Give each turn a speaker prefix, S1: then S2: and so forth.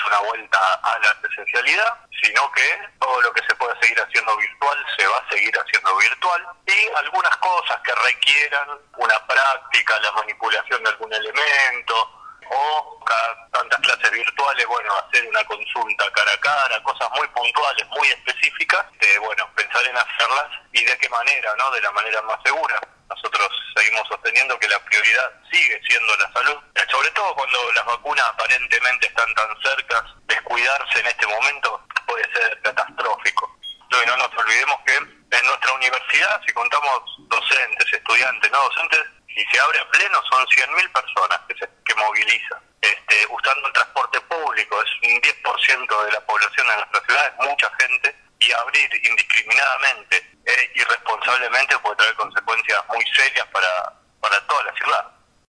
S1: una vuelta a la presencialidad, sino que todo lo que se puede seguir haciendo virtual se va a seguir haciendo virtual, y algunas cosas que requieran una práctica, la manipulación de algún elemento, o cada tantas clases virtuales, bueno, hacer una consulta cara a cara, cosas muy puntuales, muy específicas, pensar en hacerlas y de qué manera, ¿no? De la manera más segura. Nosotros seguimos sosteniendo que la prioridad sigue siendo la salud, sobre todo cuando las vacunas aparentemente están tan cerca. Descuidarse en este momento puede ser catastrófico. Y no nos olvidemos que en nuestra universidad, si contamos docentes, estudiantes, no docentes, si se abre a pleno son 100.000 personas que movilizan. Usando el transporte público, es un 10% de la población de nuestra ciudad, es mucha gente, y abrir indiscriminadamente e irresponsablemente puede traer consecuencias muy serias para toda la ciudad.